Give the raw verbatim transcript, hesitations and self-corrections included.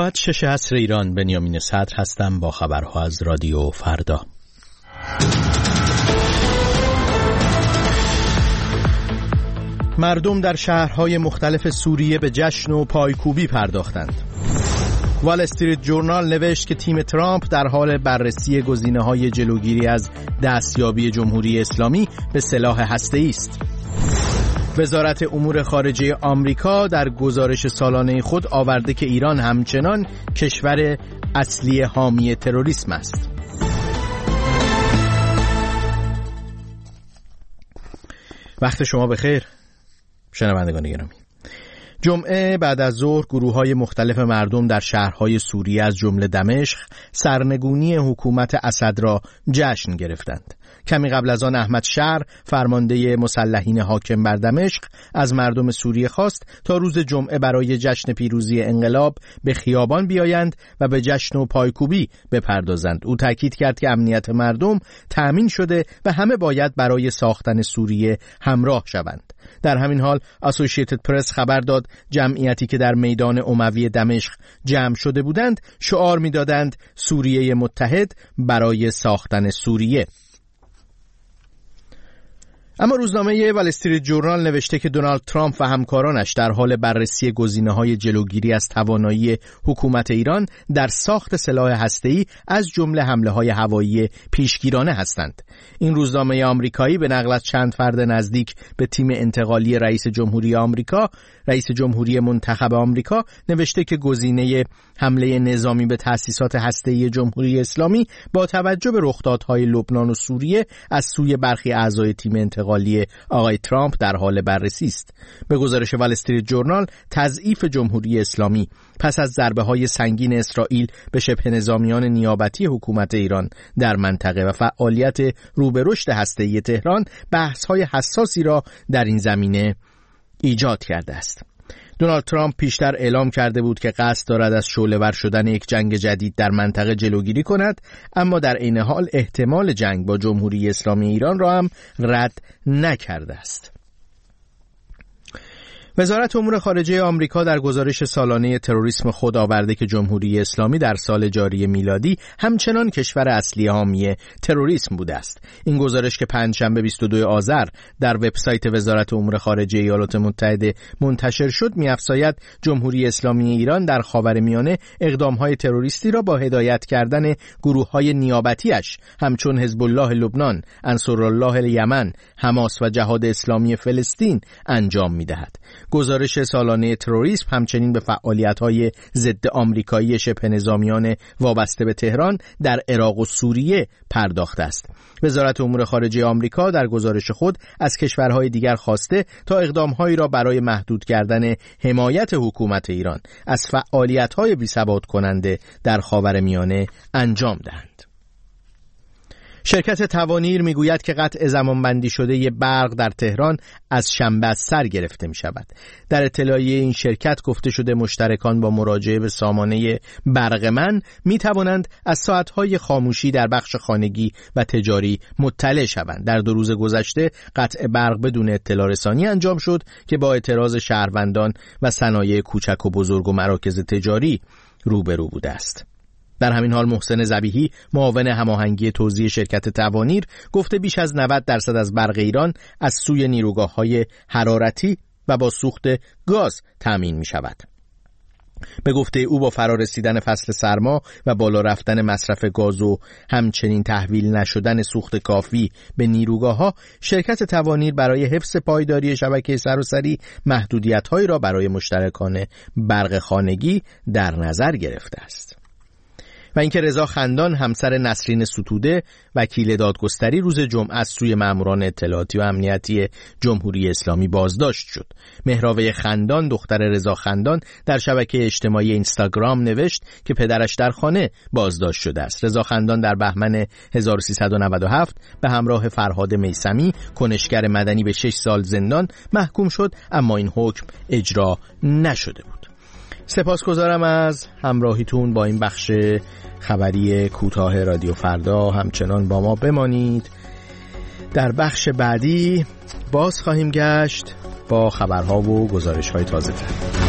ساعت شش عصر ایران. بنیامین صدر هستم با خبرها از رادیو فردا. مردم در شهرهای مختلف سوریه به جشن و پایکوبی پرداختند. وال استریت جورنال نوشت که تیم ترامپ در حال بررسی گزینه‌های جلوگیری از دستیابی جمهوری اسلامی به سلاح هسته‌ای است. وزارت امور خارجه آمریکا در گزارش سالانه خود آورده که ایران همچنان کشور اصلی حامی تروریسم است. وقت شما بخیر شنوندگان گرامی. جمعه بعد از ظهر گروه‌های مختلف مردم در شهرهای سوریه از جمله دمشق سرنگونی حکومت اسد را جشن گرفتند. کمی قبل از آن احمد شهر فرمانده مسلحین حاکم بر دمشق از مردم سوریه خواست تا روز جمعه برای جشن پیروزی انقلاب به خیابان بیایند و به جشن و پایکوبی بپردازند. او تاکید کرد که امنیت مردم تأمین شده و همه باید برای ساختن سوریه همراه شوند. در همین حال اسوسییتد پرس خبر داد جمعیتی که در میدان اموی دمشق جمع شده بودند شعار می‌دادند سوریه متحد برای ساختن سوریه. اما روزنامه وال استریت جورنال نوشته که دونالد ترامپ و همکارانش در حال بررسی گزینه‌های جلوگیری از توانایی حکومت ایران در ساخت سلاح هسته‌ای از جمله حمله‌های هوایی پیشگیرانه هستند. این روزنامه آمریکایی به نقل از چند فرد نزدیک به تیم انتقالی رئیس جمهوری آمریکا، رئیس جمهوری منتخب آمریکا نوشته که گزینه حمله نظامی به تأسیسات هسته‌ای جمهوری اسلامی با توجه به رخدادهای لبنان و سوریه از سوی برخی اعضای تیم انتقالی آقای ترامپ در حال بررسی است. به گزارش وال استریت جورنال، تضعیف جمهوری اسلامی پس از ضربه‌های سنگین اسرائیل به شبه نظامیان نیابتی حکومت ایران در منطقه و فعالیت رو به رشد هسته‌ای تهران بحث‌های حساسی را در این زمینه ایجاد کرده است. دونالد ترامپ پیشتر اعلام کرده بود که قصد دارد از شعله‌ور شدن یک جنگ جدید در منطقه جلوگیری کند، اما در عین حال احتمال جنگ با جمهوری اسلامی ایران را هم رد نکرده است. وزارت امور خارجه آمریکا در گزارش سالانه تروریسم خود آورده که جمهوری اسلامی در سال جاری میلادی همچنان کشور اصلی حامی تروریسم بوده است. این گزارش که پنجشنبه بیست و دوم آذر در وبسایت وزارت امور خارجه ایالات متحده منتشر شد می‌افزاید جمهوری اسلامی ایران در خاورمیانه اقدام‌های تروریستی را با هدایت کردن گروه‌های نیابتی‌اش همچون حزب الله لبنان، انصارالله یمن، حماس و جهاد اسلامی فلسطین انجام می‌دهد. گزارش سالانه تروریسم همچنین به فعالیت‌های ضد آمریکایی شبه نظامیان وابسته به تهران در عراق و سوریه پرداخته است. وزارت امور خارجه آمریکا در گزارش خود از کشورهای دیگر خواسته تا اقدام‌هایی را برای محدود کردن حمایت حکومت ایران از فعالیت‌های بی‌ثبات کننده در خاورمیانه انجام دهند. شرکت توانیر میگوید که قطع زمانبندی شده برق در تهران از شنبه از سر گرفته می شود. در اطلاعیه این شرکت گفته شده مشترکان با مراجعه به سامانه برقمن می توانند از ساعتهای خاموشی در بخش خانگی و تجاری مطلع شوند. در دو روز گذشته قطع برق بدون اطلاع رسانی انجام شد که با اعتراض شهروندان و صنایع کوچک و بزرگ و مراکز تجاری روبرو بوده است. در همین حال محسن ذبیحی معاون هماهنگی توزیع شرکت توانیر گفته بیش از نود درصد از برق ایران از سوی نیروگاه‌های حرارتی و با سوخت گاز تامین می شود. به گفته او با فرارسیدن فصل سرما و بالا رفتن مصرف گاز و همچنین تحویل نشدن سوخت کافی به نیروگاه‌ها، شرکت توانیر برای حفظ پایداری شبکه سراسری محدودیت‌هایی را برای مشترکان برق خانگی در نظر گرفته است. و اینکه رضا خندان همسر نسرین ستوده وکیل دادگستری روز جمعه از سوی ماموران اطلاعاتی و امنیتی جمهوری اسلامی بازداشت شد. مهراوه خندان دختر رضا خندان در شبکه اجتماعی اینستاگرام نوشت که پدرش در خانه بازداشت شده است. رضا خندان در بهمن هزار و سیصد و نود و هفت به همراه فرهاد میثمی کنشگر مدنی به شش سال زندان محکوم شد، اما این حکم اجرا نشده بود. سپاسگزارم از همراهیتون با این بخش خبری کوتاه رادیو فردا. همچنان با ما بمانید. در بخش بعدی باز خواهیم گشت با خبرها و گزارش‌های تازه‌تر.